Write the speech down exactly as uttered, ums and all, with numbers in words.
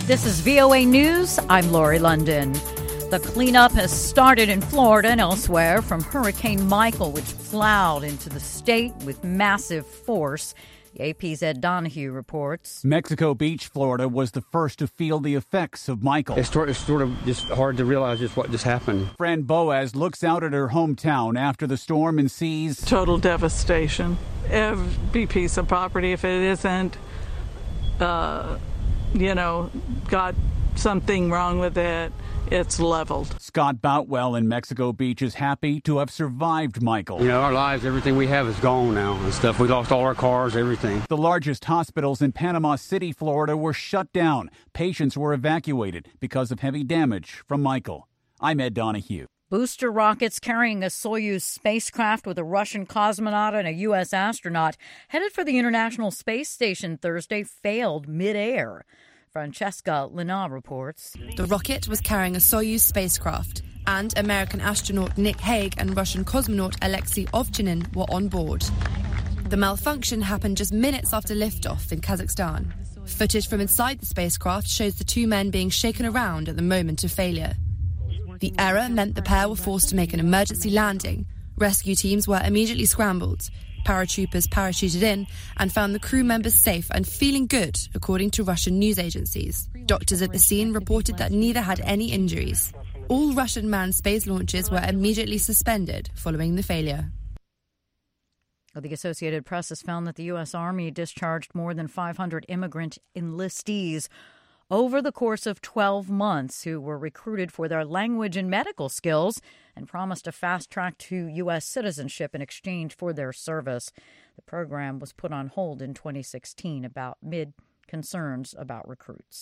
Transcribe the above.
This is V O A News. I'm Lori London. The cleanup has started in Florida and elsewhere from Hurricane Michael, which plowed into the state with massive force. The A P's Ed Donahue reports. Mexico Beach, Florida, was the first to feel the effects of Michael. It's sort, it's sort of just hard to realize just what just happened. Fran Boaz looks out at her hometown after the storm and sees total devastation. Every piece of property, if it isn't, uh, you know, got something wrong with it, it's leveled. Scott Boutwell in Mexico Beach is happy to have survived Michael. You know, our lives, everything we have is gone now and stuff. We lost all our cars, everything. The largest hospitals in Panama City, Florida, were shut down. Patients were evacuated because of heavy damage from Michael. I'm Ed Donahue. Booster rockets carrying a Soyuz spacecraft with a Russian cosmonaut and a U S astronaut headed for the International Space Station Thursday failed midair. Francesca Lina reports. The rocket was carrying a Soyuz spacecraft, and American astronaut Nick Hague and Russian cosmonaut Alexei Ovchinin were on board. The malfunction happened just minutes after liftoff in Kazakhstan. Footage from inside the spacecraft shows the two men being shaken around at the moment of failure. The error meant the pair were forced to make an emergency landing. Rescue teams were immediately scrambled. Paratroopers parachuted in and found the crew members safe and feeling good, according to Russian news agencies. Doctors at the scene reported that neither had any injuries. All Russian manned space launches were immediately suspended following the failure. The Associated Press has found that the U S. Army discharged more than five hundred immigrant enlistees over the course of twelve months who were recruited for their language and medical skills and promised a fast track to U S citizenship in exchange for their service. The program was put on hold in twenty sixteen about mid concerns about recruits.